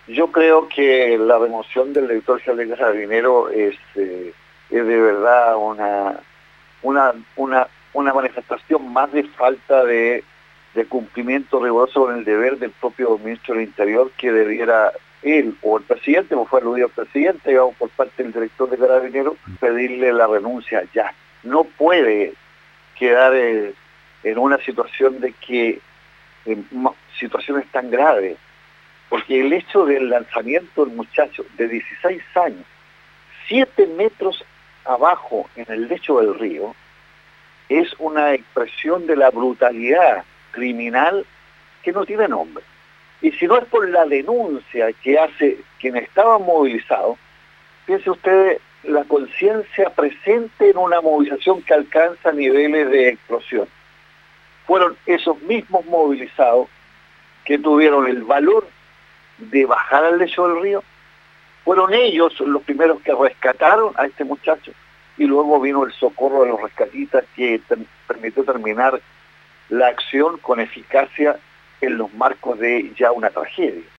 Yo creo que la remoción del director general de Carabineros es de verdad una manifestación más de falta de cumplimiento riguroso con el deber del propio ministro del Interior, que debiera él o el presidente, como fue aludido el presidente, digamos, por parte del director de Carabineros, pedirle la renuncia ya. No puede quedar en una situación de que situaciones tan graves, porque el hecho del lanzamiento del muchacho de 16 años, 7 metros abajo en el lecho del río, es una expresión de la brutalidad criminal que no tiene nombre. Y si no es por la denuncia que hace quien estaba movilizado, piense ustedes la conciencia presente en una movilización que alcanza niveles de explosión. Fueron esos mismos movilizados que tuvieron el valor de bajar al lecho del río, fueron ellos los primeros que rescataron a este muchacho, y luego vino el socorro de los rescatistas que permitió terminar la acción con eficacia en los marcos de ya una tragedia.